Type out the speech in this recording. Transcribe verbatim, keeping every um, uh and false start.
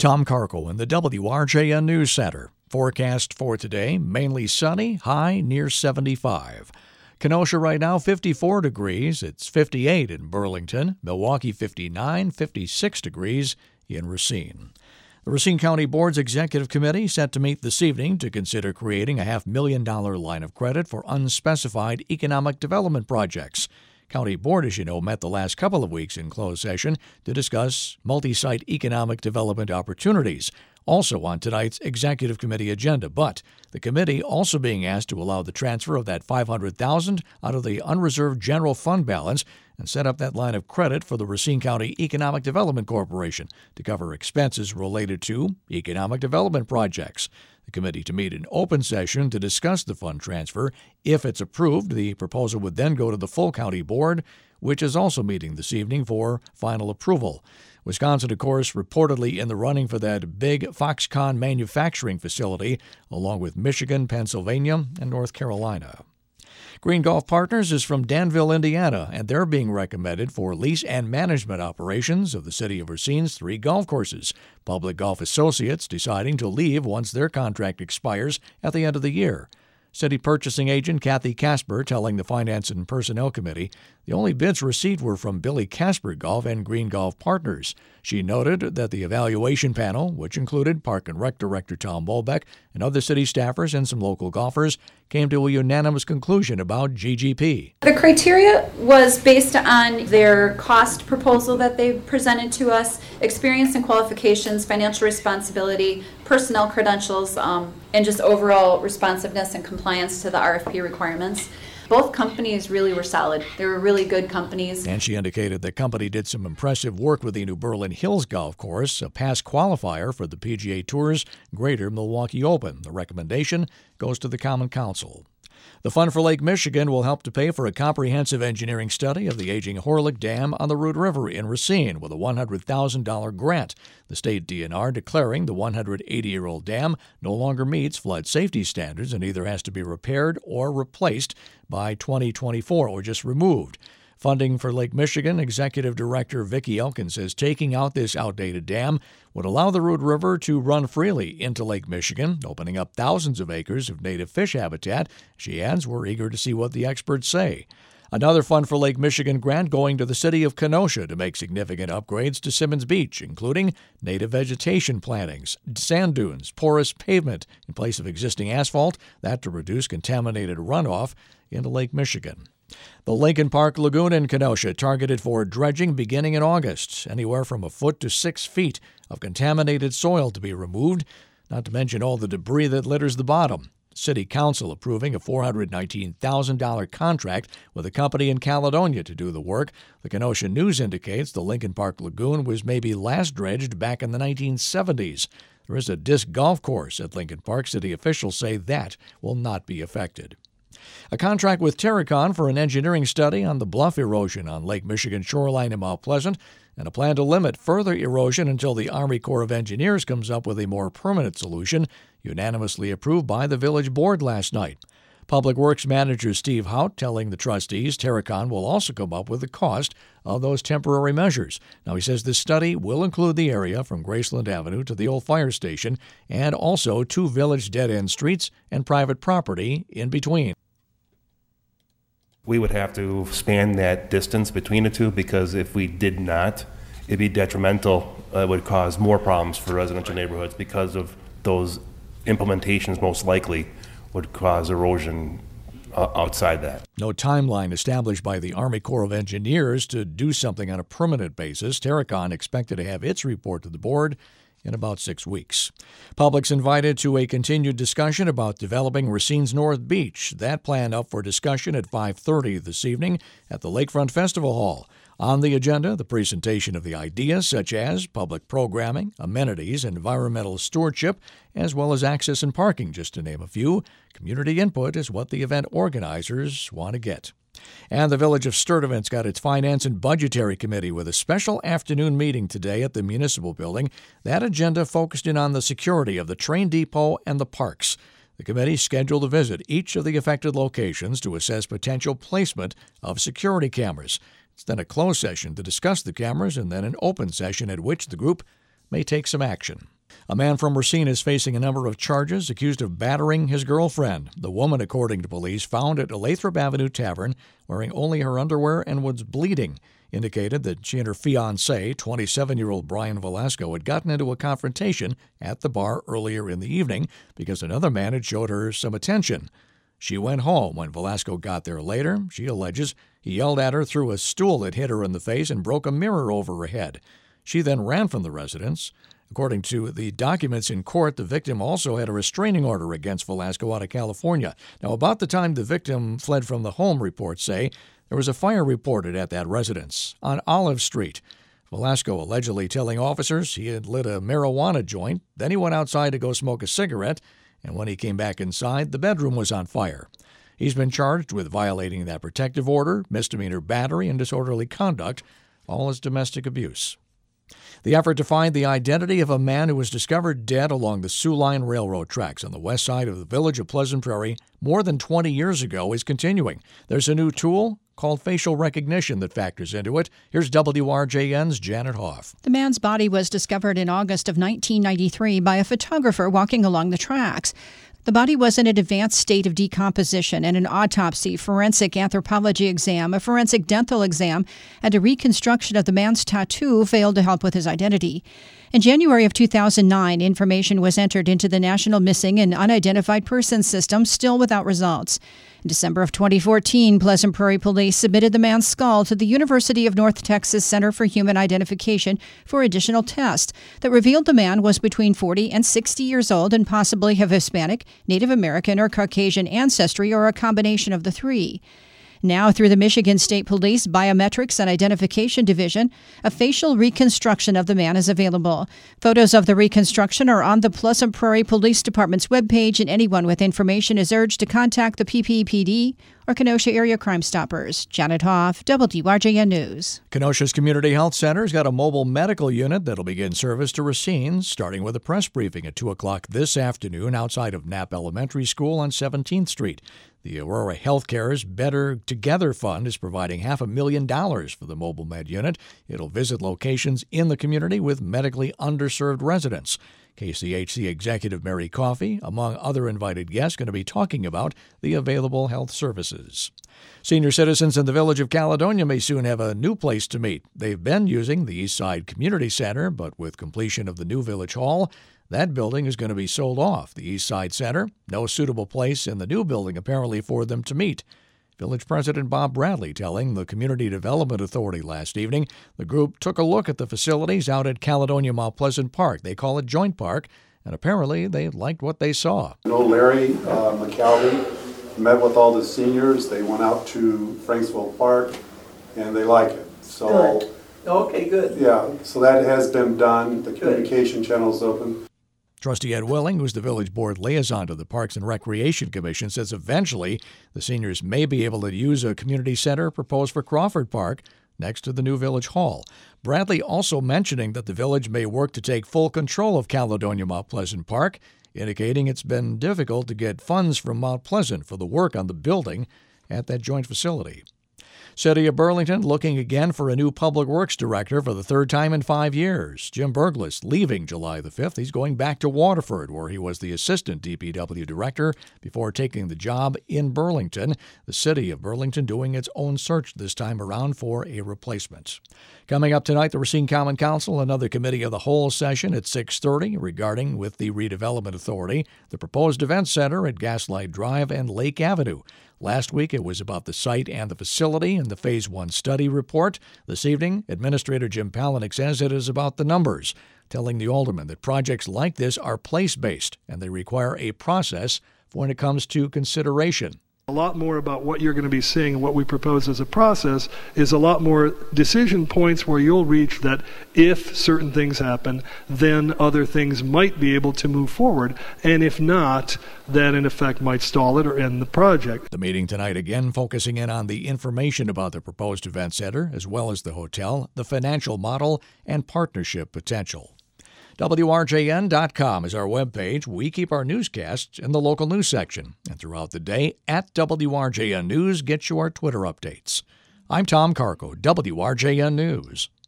Tom Carco in the W R J N News Center. Forecast for today, mainly sunny, high near seventy-five. Kenosha right now, fifty-four degrees. It's fifty-eight in Burlington. Milwaukee, fifty-nine, fifty-six degrees in Racine. The Racine County Board's Executive Committee set to meet this evening to consider creating a half million dollar line of credit for unspecified economic development projects. County Board, as you know, met the last couple of weeks in closed session to discuss multi-site economic development opportunities, also on tonight's Executive Committee agenda. But the committee also being asked to allow the transfer of that five hundred thousand dollars out of the unreserved general fund balance and set up that line of credit for the Racine County Economic Development Corporation to cover expenses related to economic development projects. The committee to meet in open session to discuss the fund transfer. If it's approved, the proposal would then go to the full county board, which is also meeting this evening for final approval. Wisconsin, of course, reportedly in the running for that big Foxconn manufacturing facility, along with Michigan, Pennsylvania, and North Carolina. Green Golf Partners is from Danville, Indiana, and they're being recommended for lease and management operations of the city of Racine's three golf courses. Public Golf Associates deciding to leave once their contract expires at the end of the year. City purchasing agent Kathy Casper telling the Finance and Personnel Committee the only bids received were from Billy Casper Golf and Green Golf Partners. She noted that the evaluation panel, which included Park and Rec Director Tom Bolbeck and other city staffers and some local golfers, came to a unanimous conclusion about G G P. The criteria was based on their cost proposal that they presented to us, experience and qualifications, financial responsibility, personnel credentials, um, and just overall responsiveness and compliance to the R F P requirements. Both companies really were solid. They were really good companies. And she indicated the company did some impressive work with the New Berlin Hills Golf Course, a past qualifier for the P G A Tour's Greater Milwaukee Open. The recommendation goes to the Common Council. The Fund for Lake Michigan will help to pay for a comprehensive engineering study of the aging Horlick Dam on the Root River in Racine with a one hundred thousand dollars grant. The state D N R declaring the one hundred eighty-year-old dam no longer meets flood safety standards and either has to be repaired or replaced by twenty twenty-four or just removed. Funding for Lake Michigan, Executive Director Vicki Elkin says taking out this outdated dam would allow the Root River to run freely into Lake Michigan, opening up thousands of acres of native fish habitat. She adds, we're eager to see what the experts say. Another Fund for Lake Michigan grant going to the city of Kenosha to make significant upgrades to Simmons Beach, including native vegetation plantings, sand dunes, porous pavement in place of existing asphalt, that to reduce contaminated runoff into Lake Michigan. The Lincoln Park Lagoon in Kenosha targeted for dredging beginning in August. Anywhere from a foot to six feet of contaminated soil to be removed, not to mention all the debris that litters the bottom. City Council approving a four hundred nineteen thousand dollars contract with a company in Caledonia to do the work. The Kenosha News indicates the Lincoln Park Lagoon was maybe last dredged back in the nineteen seventies. There is a disc golf course at Lincoln Park. City officials say that will not be affected. A contract with Terracon for an engineering study on the bluff erosion on Lake Michigan shoreline in Mount Pleasant, and a plan to limit further erosion until the Army Corps of Engineers comes up with a more permanent solution, unanimously approved by the village board last night. Public Works Manager Steve Hout telling the trustees Terracon will also come up with the cost of those temporary measures. Now, he says this study will include the area from Graceland Avenue to the old fire station and also two village dead-end streets and private property in between. We would have to span that distance between the two because if we did not, it'd be detrimental. Uh, it would cause more problems for residential neighborhoods because of those implementations most likely would cause erosion uh, outside that. No timeline established by the Army Corps of Engineers to do something on a permanent basis. Terracon expected to have its report to the board in about six weeks. Public's invited to a continued discussion about developing Racine's North Beach. That planned up for discussion at five thirty this evening at the Lakefront Festival Hall. On the agenda, the presentation of the ideas such as public programming, amenities, environmental stewardship, as well as access and parking, just to name a few. Community input is what the event organizers want to get. And the Village of Sturtevant's got its Finance and Budgetary Committee with a special afternoon meeting today at the Municipal Building. That agenda focused in on the security of the train depot and the parks. The committee scheduled to visit each of the affected locations to assess potential placement of security cameras. It's then a closed session to discuss the cameras and then an open session at which the group may take some action. A man from Racine is facing a number of charges accused of battering his girlfriend. The woman, according to police, found at Lathrop Avenue Tavern wearing only her underwear and was bleeding, indicated that she and her fiancé, twenty-seven-year-old Brian Velasco, had gotten into a confrontation at the bar earlier in the evening because another man had showed her some attention. She went home. When Velasco got there later, she alleges he yelled at her, threw a stool that hit her in the face, and broke a mirror over her head. She then ran from the residence. According to the documents in court, the victim also had a restraining order against Velasco out of California. Now, about the time the victim fled from the home, reports say, there was a fire reported at that residence on Olive Street. Velasco allegedly telling officers he had lit a marijuana joint. Then he went outside to go smoke a cigarette, and when he came back inside, the bedroom was on fire. He's been charged with violating that protective order, misdemeanor battery, and disorderly conduct, all as domestic abuse. The effort to find the identity of a man who was discovered dead along the Sioux Line Railroad tracks on the west side of the village of Pleasant Prairie more than twenty years ago is continuing. There's a new tool called facial recognition that factors into it. Here's W R J N's Janet Hoff. The man's body was discovered in August of nineteen ninety-three by a photographer walking along the tracks. The body was in an advanced state of decomposition, and an autopsy, forensic anthropology exam, a forensic dental exam, and a reconstruction of the man's tattoo failed to help with his identity. In January of two thousand nine, information was entered into the National Missing and Unidentified Persons System, still without results. In December of twenty fourteen, Pleasant Prairie Police submitted the man's skull to the University of North Texas Center for Human Identification for additional tests that revealed the man was between forty and sixty years old and possibly have Hispanic, Native American, or Caucasian ancestry, or a combination of the three. Now, through the Michigan State Police Biometrics and Identification Division, a facial reconstruction of the man is available. Photos of the reconstruction are on the Pleasant Prairie Police Department's webpage, and anyone with information is urged to contact the P P P D or Kenosha Area Crime Stoppers. Janet Hoff, W R J N News. Kenosha's Community Health Center's got a mobile medical unit that'll begin service to Racine, starting with a press briefing at two o'clock this afternoon outside of Knapp Elementary School on seventeenth Street. The Aurora Healthcare's Better Together Fund is providing half a million dollars for the mobile med unit. It'll visit locations in the community with medically underserved residents. K C H C Executive Mary Coffey, among other invited guests, going to be talking about the available health services. Senior citizens in the village of Caledonia may soon have a new place to meet. They've been using the East Side Community Center, but with completion of the new Village Hall, that building is going to be sold off. The East Side Center, no suitable place in the new building apparently for them to meet. Village President Bob Bradley telling the Community Development Authority last evening the group took a look at the facilities out at Caledonia Mount Pleasant Park. They call it Joint Park, and apparently they liked what they saw. I know Larry uh, McCalvey met with all the seniors. They went out to Franksville Park, and they like it. So, good. Okay, good. Yeah, so that has been done. The communication channel is open. Trustee Ed Willing, who's the village board liaison to the Parks and Recreation Commission, says eventually the seniors may be able to use a community center proposed for Crawford Park next to the new Village Hall. Bradley also mentioning that the village may work to take full control of Caledonia Mount Pleasant Park, indicating it's been difficult to get funds from Mount Pleasant for the work on the building at that joint facility. City of Burlington looking again for a new public works director for the third time in five years. Jim Burglas leaving July the fifth. He's going back to Waterford, where he was the assistant D P W director before taking the job in Burlington. The city of Burlington doing its own search this time around for a replacement. Coming up tonight, the Racine Common Council, another committee of the whole session at six thirty regarding with the Redevelopment Authority, the proposed event center at Gaslight Drive and Lake Avenue. Last week, it was about the site and the facility in the Phase one study report. This evening, Administrator Jim Palahniuk says it is about the numbers, telling the alderman that projects like this are place-based and they require a process when it comes to consideration. A lot more about what you're going to be seeing and what we propose as a process is a lot more decision points where you'll reach that if certain things happen, then other things might be able to move forward. And if not, that in effect might stall it or end the project. The meeting tonight again focusing in on the information about the proposed event center, as well as the hotel, the financial model, and partnership potential. W R J N dot com is our webpage. We keep our newscasts in the local news section. And throughout the day, at W R J N News, get you our Twitter updates. I'm Tom Carco, W R J N News.